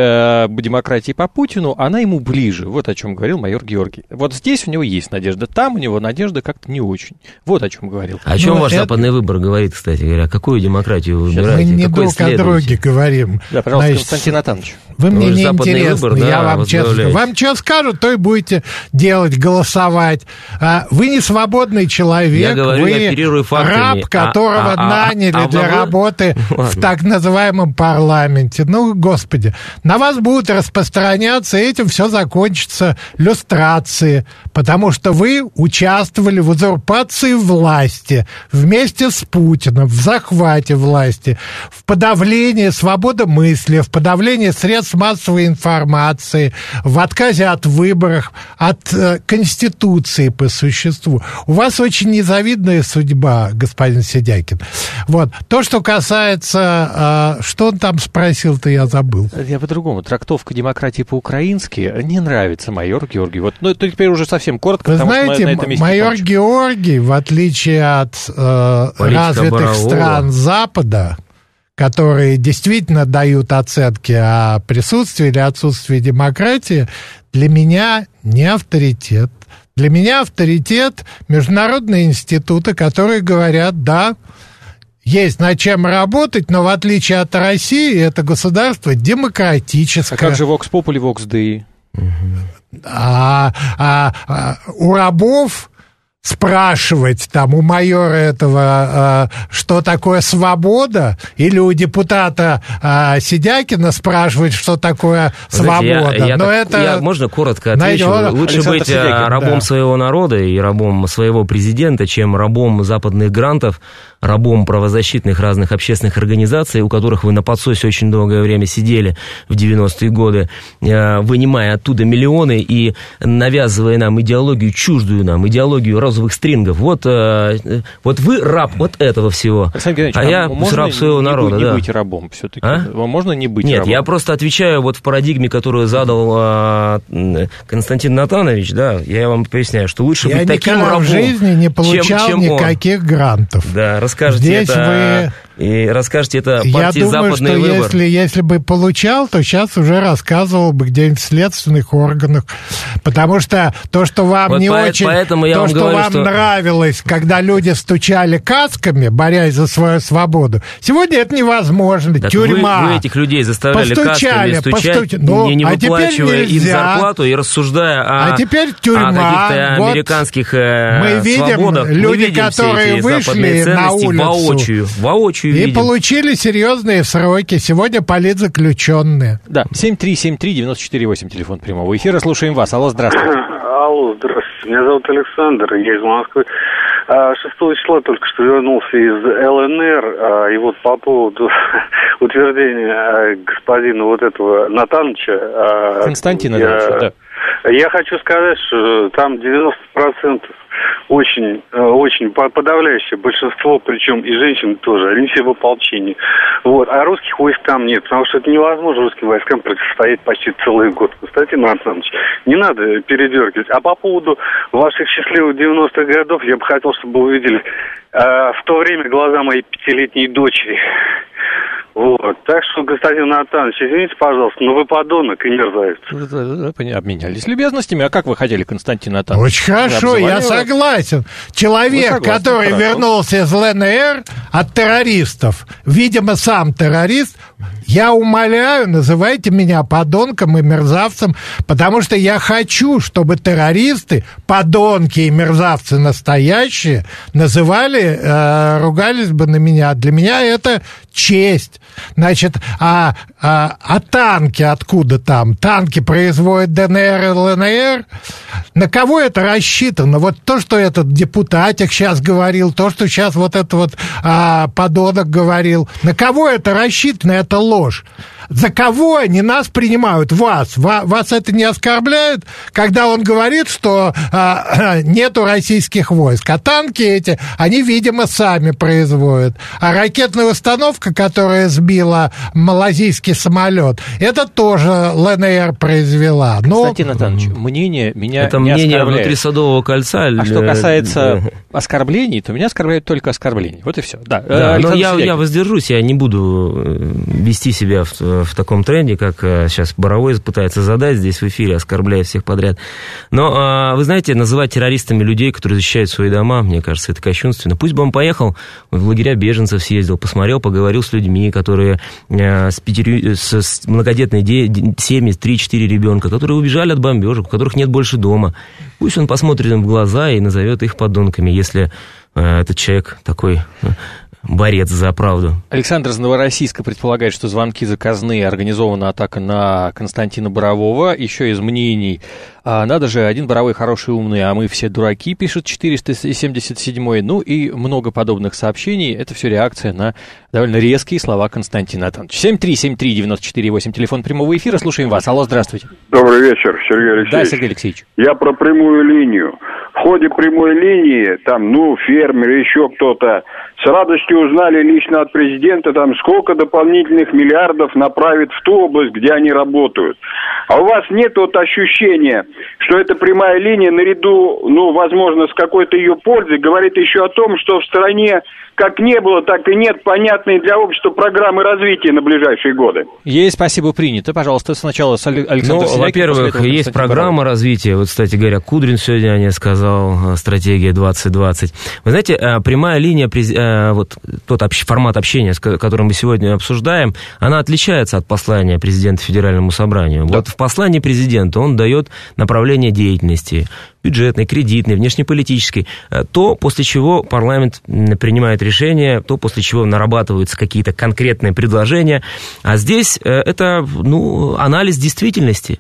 Speaker 2: демократии по Путину, она ему ближе. Вот о чем говорил майор Георгий. Вот здесь у него есть надежда, там у него надежда как-то не очень. Вот о чем говорил.
Speaker 3: О чем ваш западный выбор говорит, кстати говоря? Какую демократию вы выбираете?
Speaker 4: Мы не друг о друге говорим.
Speaker 2: Да, пожалуйста, Константин Атанович.
Speaker 4: Вы мне не интересны, я вам честно. Вам что скажут, то и будете делать, голосовать. Вы не свободный человек, вы раб, которого наняли для работы в так называемом парламенте. Ну, господи, на вас будут распространяться, этим все закончится люстрацией, потому что вы участвовали в узурпации власти вместе с Путиным, в захвате власти, в подавлении свободы мысли, в подавлении средств массовой информации, в отказе от выборов, от Конституции по существу. У вас очень незавидная судьба, господин Сидякин. Вот. То, что касается... что он там спросил-то, я забыл.
Speaker 2: Я по-другому. Трактовка демократии по-украински не нравится майору Георгию. Вот, ну, это теперь уже совсем коротко.
Speaker 4: Вы знаете, майор Георгий, в отличие от развитых стран Запада, которые действительно дают оценки о присутствии или отсутствии демократии, для меня не авторитет. Для меня авторитет международные институты, которые говорят, да, есть над чем работать, но в отличие от России, это государство демократическое.
Speaker 2: А как же Vox Populi, Vox Dei?
Speaker 4: У рабов спрашивать там у майора этого, что такое свобода, или у депутата Сидякина спрашивать, что такое свобода.
Speaker 3: Можно коротко отвечу? Лучше Александр быть Сидякин, рабом своего народа и рабом своего президента, чем рабом западных грантов, рабом правозащитных разных общественных организаций, у которых вы на подсосе очень долгое время сидели в 90-е годы, вынимая оттуда миллионы и навязывая нам идеологию, чуждую нам, идеологию розовых стрингов. Вот вы раб вот этого всего.
Speaker 2: Александр Геннадьевич,
Speaker 3: я раб своего народа.
Speaker 2: Не быть рабом все-таки? Можно не быть рабом?
Speaker 3: Нет, я просто отвечаю вот в парадигме, которую задал Константин Натанович, да, я вам поясняю, что лучше быть таким рабом,
Speaker 4: в жизни не получал чем никаких
Speaker 3: он.
Speaker 4: Грантов.
Speaker 3: Да, расскажите это партии «Западный выбор».
Speaker 4: Я думаю, что если бы получал, то сейчас уже рассказывал бы где-нибудь в следственных органах. Потому что то, что вам не очень... То, что вам нравилось, когда люди стучали касками, борясь за свою свободу, сегодня это невозможно.
Speaker 3: Так
Speaker 4: тюрьма.
Speaker 3: Вы этих людей заставляли касками стучать, не выплачивая им зарплату и рассуждая о каких-то американских свободах.
Speaker 4: Люди, которые вышли на улицу
Speaker 3: воочию
Speaker 4: и получили серьезные сроки. Сегодня политзаключенные.
Speaker 2: Да, 7373948, телефон прямого эфира. Слушаем вас. Алло, здравствуйте.
Speaker 8: Алло, здравствуйте. Меня зовут Александр, я из Москвы. 6 числа только что вернулся из ЛНР, и вот по поводу утверждения господина вот этого Натановича...
Speaker 2: Константина Натановича, да.
Speaker 8: Я хочу сказать, что там 90% очень подавляющее большинство, причем и женщин тоже, они все в ополчении. Вот. А русских войск там нет, потому что это невозможно русским войскам противостоять почти целый год. Константин Антонович, не надо передергивать. А по поводу ваших счастливых 90-х годов, я бы хотел, чтобы вы увидели в то время глаза моей 5-летней дочери. Вот. Так что, Константин Натанович, извините, пожалуйста, но вы подонок и мерзавец.
Speaker 2: Обменялись любезностями. А как вы хотели, Константин Натанович?
Speaker 4: Очень хорошо, я согласен. Человек, который вернулся из ЛНР от террористов, видимо, сам террорист, я умоляю, называйте меня подонком и мерзавцем, потому что я хочу, чтобы террористы, подонки и мерзавцы настоящие, ругались бы на меня. Для меня это честь. Значит, а танки откуда там? Танки производят ДНР и ЛНР? На кого это рассчитано? Вот то, что этот депутатик сейчас говорил, то, что сейчас вот этот вот подонок говорил. На кого это рассчитано? Это ложь. За кого они нас принимают? Вас. Вас это не оскорбляет, когда он говорит, что нету российских войск. А танки эти, они, видимо, сами производят. А ракетная установка, которая сбила малазийский самолет, это тоже ЛНР произвела.
Speaker 2: Константин Натанович, мнение меня
Speaker 3: это
Speaker 2: не
Speaker 3: мнение
Speaker 2: оскорбляет.
Speaker 3: Внутри Садового кольца.
Speaker 2: А что касается оскорблений, то меня оскорбляют только оскорбления. Вот и все. Да,
Speaker 3: но я воздержусь, я не буду вести себя в таком тренде, как сейчас Боровой пытается задать здесь в эфире, оскорбляя всех подряд. Но, вы знаете, называть террористами людей, которые защищают свои дома, мне кажется, это кощунственно. Пусть бы он поехал в лагеря беженцев, съездил, посмотрел, поговорил с людьми, которые с многодетной семьи, 3-4 ребенка, которые убежали от бомбежек, у которых нет больше дома. Пусть он посмотрит им в глаза и назовет их подонками, если этот человек такой... борец за правду.
Speaker 2: Александр из Новороссийска предполагает, что звонки заказные, организована атака на Константина Борового. Еще из мнений: надо же, один Боровой хороший, умный, а мы все дураки, пишет 477-й. Ну и много подобных сообщений. Это все реакция на довольно резкие слова Константина Антоновича. 7373948, телефон прямого эфира. Слушаем вас. Алло, здравствуйте.
Speaker 9: Добрый вечер, Сергей Алексеевич.
Speaker 2: Да, Сергей Алексеевич.
Speaker 9: Я про прямую линию. В ходе прямой линии, там, фермер, еще кто-то, с радостью узнали лично от президента, там, сколько дополнительных миллиардов направит в ту область, где они работают. А у вас нет вот ощущения, что эта прямая линия наряду, возможно, с какой-то ее пользой, говорит еще о том, что в стране как не было, так и нет понятной для общества программы развития на ближайшие годы.
Speaker 2: Есть, спасибо, принято. Пожалуйста, сначала Александр Сидякин.
Speaker 3: Во-первых, есть программа развития. Вот, кстати говоря, Кудрин сегодня не сказал, стратегия 2020. Вы знаете, прямая линия, вот тот формат общения, который мы сегодня обсуждаем, она отличается от послания президента Федеральному собранию. Да. Вот в послании президента он дает направление деятельности. бюджетной, кредитной, внешнеполитической, то, после чего парламент принимает решение, то, после чего нарабатываются какие-то конкретные предложения. А здесь это, анализ действительности.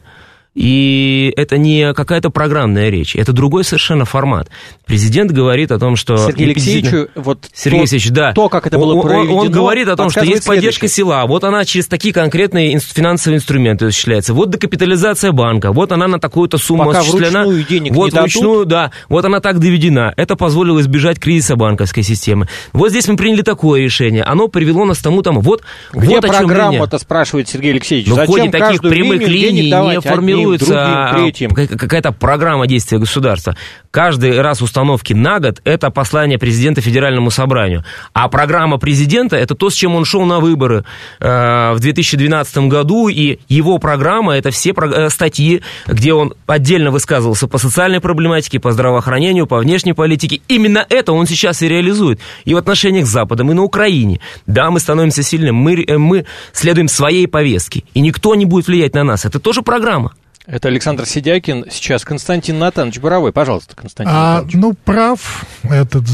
Speaker 3: И это не какая-то программная речь, это другой совершенно формат. Президент говорит о том, что...
Speaker 2: Сергей Алексеевич,
Speaker 3: то,
Speaker 2: как это было проведено...
Speaker 3: Он говорит о том, что есть поддержка села, вот она через такие конкретные финансовые инструменты осуществляется. Вот декапитализация банка, вот она на такую-то сумму
Speaker 2: пока
Speaker 3: осуществлена.
Speaker 2: Вручную денег
Speaker 3: вот
Speaker 2: не
Speaker 3: вручную, да, вот она так доведена. Это позволило избежать кризиса банковской системы. Вот здесь мы приняли такое решение, оно привело нас к тому, вот...
Speaker 2: Где
Speaker 3: вот
Speaker 2: программа-то, спрашивает Сергей Алексеевич?
Speaker 3: Но в ходе таких прямых линий не формируется какая-то программа действия государства. Каждый раз установки на год – это послание президента Федеральному собранию. А программа президента – это то, с чем он шел на выборы в 2012 году, и его программа – это все статьи, где он отдельно высказывался по социальной проблематике, по здравоохранению, по внешней политике. Именно это он сейчас и реализует. И в отношениях с Западом, и на Украине. Да, мы становимся сильными, мы следуем своей повестке, и никто не будет влиять на нас. Это тоже программа.
Speaker 2: Это Александр Сидякин. Сейчас Константин Натанович Боровой. Пожалуйста, Константин Натанович.
Speaker 4: Прав этот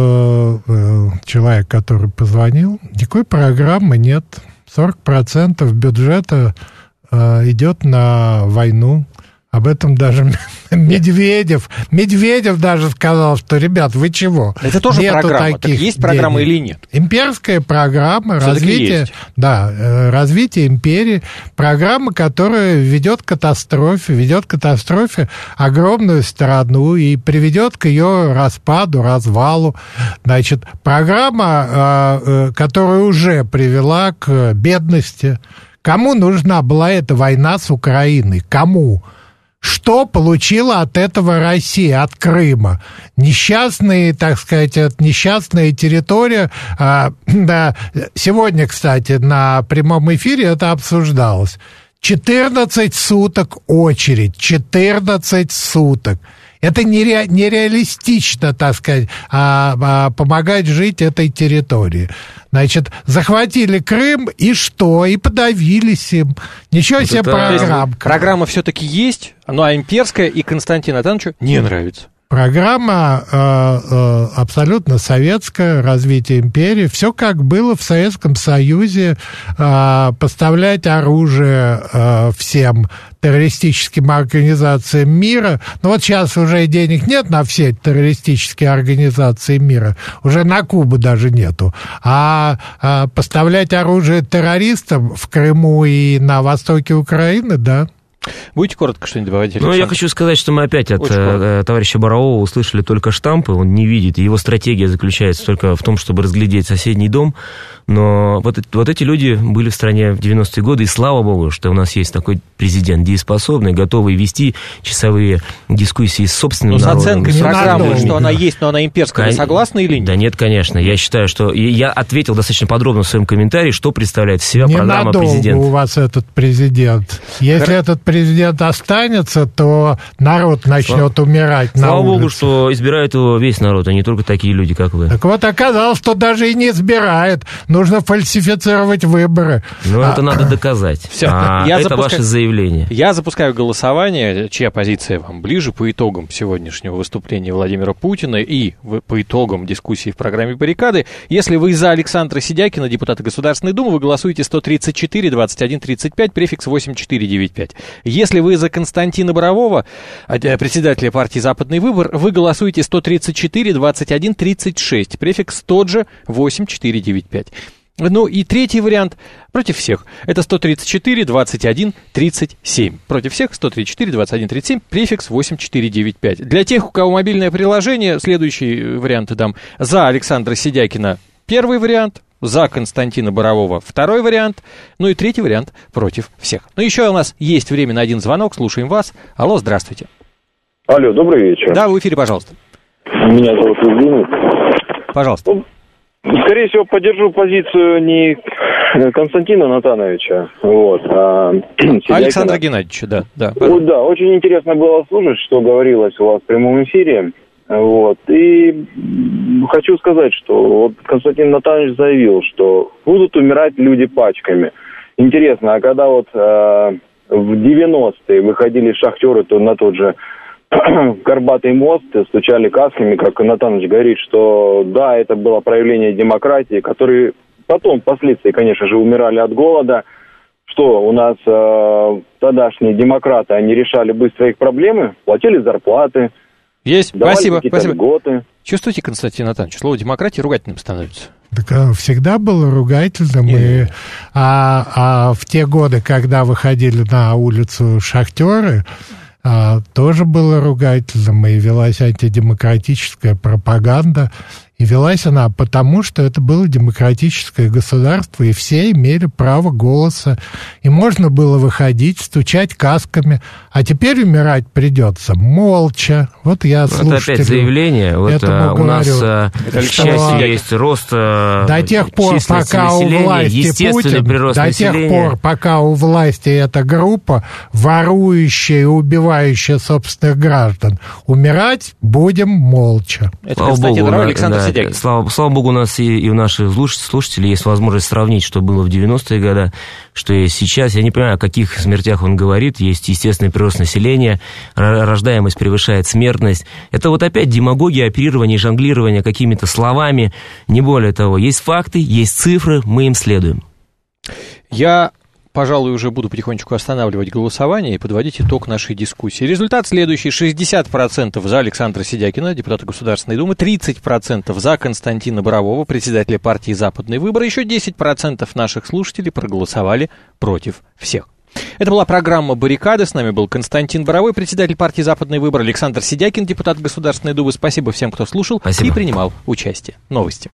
Speaker 4: человек, который позвонил. Никакой программы нет. 40% бюджета идет на войну. Об этом даже Медведев даже сказал, что, ребят, вы чего?
Speaker 2: Это тоже нету программа. Так есть программа или нет?
Speaker 4: Имперская программа развития империи. Программа, которая ведет к катастрофе огромную страну и приведет к ее распаду, развалу. Значит, программа, которая уже привела к бедности. Кому нужна была эта война с Украиной? Кому? Что получила от этого Россия, от Крыма? Несчастная территория. Сегодня, кстати, на прямом эфире это обсуждалось. 14 суток очередь. 14 суток. Это нереалистично, так сказать, помогать жить этой территории. Значит, захватили Крым, и что? И подавились им. Ничего себе программа.
Speaker 2: Программа все-таки есть, а имперская и Константину Натановичу не нравится.
Speaker 4: Программа абсолютно советская, развитие империи. Все как было в Советском Союзе. Поставлять оружие всем террористическим организациям мира. Но вот сейчас уже денег нет на все террористические организации мира. Уже на Кубу даже нету. А поставлять оружие террористам в Крыму и на востоке Украины, да.
Speaker 2: Будете коротко что-нибудь добавить, Александр?
Speaker 3: Я хочу сказать, что мы опять от товарища Борового услышали только штампы, он не видит, его стратегия заключается только в том, чтобы разглядеть соседний дом, но вот эти люди были в стране в 90-е годы, и слава богу, что у нас есть такой президент дееспособный, готовый вести часовые дискуссии с собственным народом.
Speaker 2: С оценкой программы, что она есть, но она имперская, вы согласны или нет?
Speaker 3: Да нет, конечно, я считаю, что... Я ответил достаточно подробно в своем комментарии, что представляет из себя программа президента.
Speaker 4: Ненадолго у вас этот президент. Если этот президент останется, то народ начнет умирать на улице.
Speaker 3: Слава богу, что избирает его весь народ, а не только такие люди, как вы.
Speaker 4: Так вот, оказалось, что даже и не избирает. Нужно фальсифицировать выборы.
Speaker 3: Это надо доказать. Все. Это ваше заявление.
Speaker 2: Я запускаю голосование, чья позиция вам ближе по итогам сегодняшнего выступления Владимира Путина и по итогам дискуссии в программе «Баррикады». Если вы за Александра Сидякина, депутата Государственной Думы, вы голосуете 134-21-35, префикс 8495. Если вы за Константина Борового, председателя партии «Западный выбор», вы голосуете 134-21-36, префикс тот же 8495. И третий вариант против всех. Это 134-21-37. Против всех 134-21-37, префикс 8495. Для тех, у кого мобильное приложение, следующие варианты дам. За Александра Сидякина первый вариант, за Константина Борового второй вариант, и третий вариант против всех. Еще у нас есть время на один звонок, слушаем вас. Алло, здравствуйте.
Speaker 10: Алло, добрый вечер.
Speaker 2: Да, в эфире, пожалуйста.
Speaker 10: Меня зовут Евгений.
Speaker 2: Пожалуйста.
Speaker 10: Скорее всего, поддержу позицию не Константина Натановича, а
Speaker 2: Александра Геннадьевича, да.
Speaker 10: Да, очень интересно было слушать, что говорилось у вас в прямом эфире. И хочу сказать, что Константин Натанович заявил, что будут умирать люди пачками. Интересно, а когда в 90-е выходили шахтеры на тот же Горбатый мост, стучали касками, как Натаныч говорит, что да, это было проявление демократии, которые потом, впоследствии, конечно же, умирали от голода. Что у нас тогдашние демократы, они решали быстро их проблемы, платили зарплаты.
Speaker 2: Есть, спасибо.
Speaker 10: Льготы.
Speaker 2: Чувствуете, Константин Натанович, слово демократия ругательным становится?
Speaker 4: Так всегда было ругательным. В те годы, когда выходили на улицу шахтеры, тоже было ругательным, и велась антидемократическая пропаганда. И велась она потому, что это было демократическое государство, и все имели право голоса. И можно было выходить, стучать касками. А теперь умирать придется молча. Вот я слушателю.
Speaker 3: Это опять заявление. Вот у нас, к счастью, есть рост
Speaker 4: до тех пор, пока у власти Путин, до тех пор, пока у власти эта группа, ворующая и убивающая собственных граждан, умирать будем молча.
Speaker 2: Это Константин Рау, Александр Сидякин.
Speaker 3: Слава богу, у нас и у наших слушателей есть возможность сравнить, что было в 90-е годы, что есть сейчас. Я не понимаю, о каких смертях он говорит. Есть естественный прирост населения, рождаемость превышает смертность. Это вот опять демагогия, оперирование, жонглирование какими-то словами. Не более того, есть факты, есть цифры, мы им следуем.
Speaker 2: Я, пожалуй, уже буду потихонечку останавливать голосование и подводить итог нашей дискуссии. Результат следующий. 60% за Александра Сидякина, депутата Государственной Думы, 30% за Константина Борового, председателя партии «Западный выбор». Еще 10% наших слушателей проголосовали против всех. Это была программа «Баррикады». С нами был Константин Боровой, председатель партии «Западный выбор», Александр Сидякин, депутат Государственной Думы. Спасибо всем, кто слушал и принимал участие. Новости.